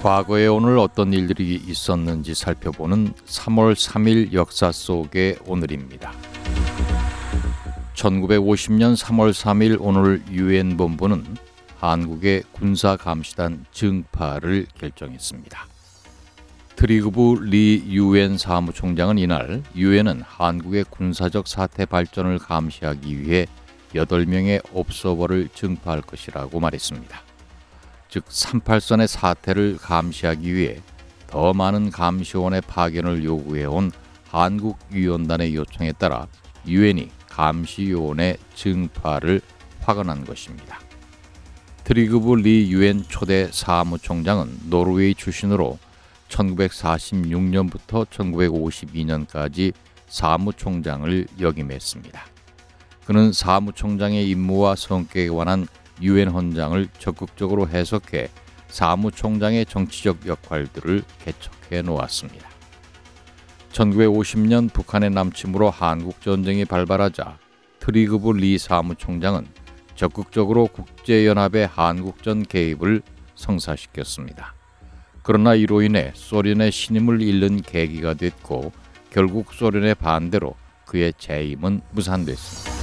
과거에 오늘 어떤 일들이 있었는지 살펴보는 3월 3일 역사 속의 오늘입니다. 1950년 3월 3일 오늘 유엔 본부는 한국의 군사감시단 증파를 결정했습니다. 트리그브 리 유엔 사무총장은 이날 유엔은 한국의 군사적 사태 발전을 감시하기 위해 8명의 옵서버를 증파할 것이라고 말했습니다. 즉 38선의 사태를 감시하기 위해 더 많은 감시원의 파견을 요구해온 한국위원단의 요청에 따라 유엔이 감시요원의 증파를 확언한 것입니다. 트리그브 리 유엔 초대 사무총장은 노르웨이 출신으로 1946년부터 1952년까지 사무총장을 역임했습니다. 그는 사무총장의 임무와 성격에 관한 유엔 헌장을 적극적으로 해석해 사무총장의 정치적 역할들을 개척해 놓았습니다. 1950년 북한의 남침으로 한국전쟁이 발발하자 트리그브 리 사무총장은 적극적으로 국제연합의 한국전 개입을 성사시켰습니다. 그러나 이로 인해 소련의 신임을 잃는 계기가 됐고 결국 소련의 반대로 그의 재임은 무산됐습니다.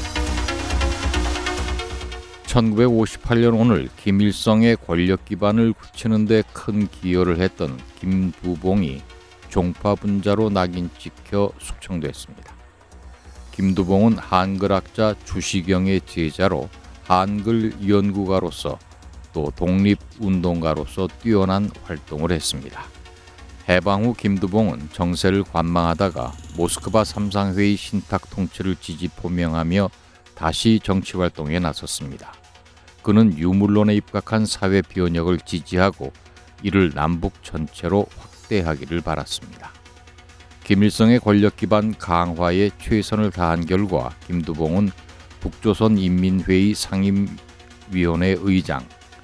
1958년 오늘 김일성의 권력 기반을 굳히는 데 큰 기여를 했던 김두봉이 종파분자로 낙인 찍혀 숙청됐습니다. 김두봉은 한글학자 주시경의 제자로 한글 연구가로서 또 독립운동가로서 뛰어난 활동을 했습니다. 해방 후 김두봉은 정세를 관망하다가 모스크바 삼상회의 신탁 통치를 지지 포명하며 다시 정치활동에 나섰습니다. 그는 유물론에 입각한 사회 비혼역을 지지하고 이를 남북 전체로 확대하기를 바랐습니다. 김일성의 권력 기반 강화에 최선을 다한 결과 김두봉은 북조선인민회의 상임위원회 의장,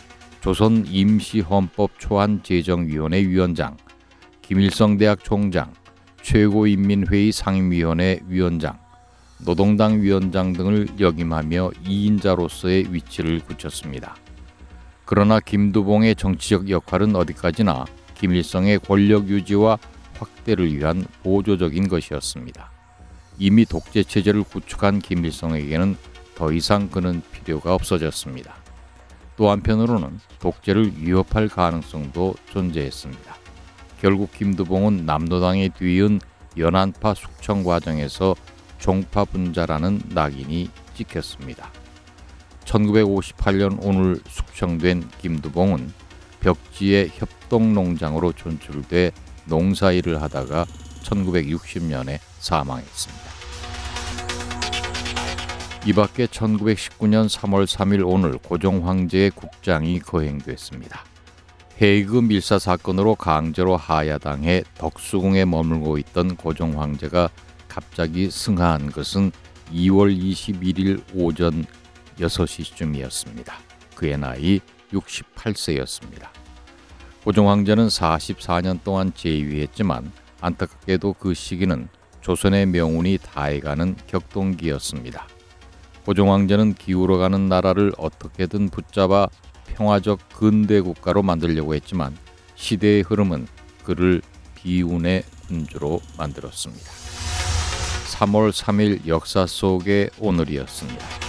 조선임시헌법초안제정위원회 위원장, 김일성대학 총장, 최고인민회의 상임위원회 위원장, 노동당 위원장 등을 역임하며 2인자로서의 위치를 굳혔습니다. 그러나 김두봉의 정치적 역할은 어디까지나 김일성의 권력 유지와 확대를 위한 보조적인 것이었습니다. 이미 독재체제를 구축한 김일성에게는 더 이상 그는 필요가 없어졌습니다. 또 한편으로는 독재를 위협할 가능성도 존재했습니다. 결국 김두봉은 남로당에 뒤이은 연한파 숙청 과정에서 종파분자라는 낙인이 찍혔습니다. 1958년 오늘 숙청된 김두봉은 벽지의 협동농장으로 존출돼 농사일을 하다가 1960년에 사망했습니다. 이 밖에 1919년 3월 3일 오늘 고종 황제의 국장이 거행됐습니다. 헤이그 밀사 사건으로 강제로 하야당해 덕수궁에 머물고 있던 고종 황제가 갑자기 승하한 것은 2월 21일 오전 6시쯤이었습니다. 그의 나이 68세였습니다. 고종 황제는 44년 동안 재위했지만 안타깝게도 그 시기는 조선의 명운이 다해가는 격동기였습니다. 고종 황제는 기울어가는 나라를 어떻게든 붙잡아 평화적 근대 국가로 만들려고 했지만 시대의 흐름은 그를 비운의 군주로 만들었습니다. 3월 3일 역사 속의 오늘이었습니다.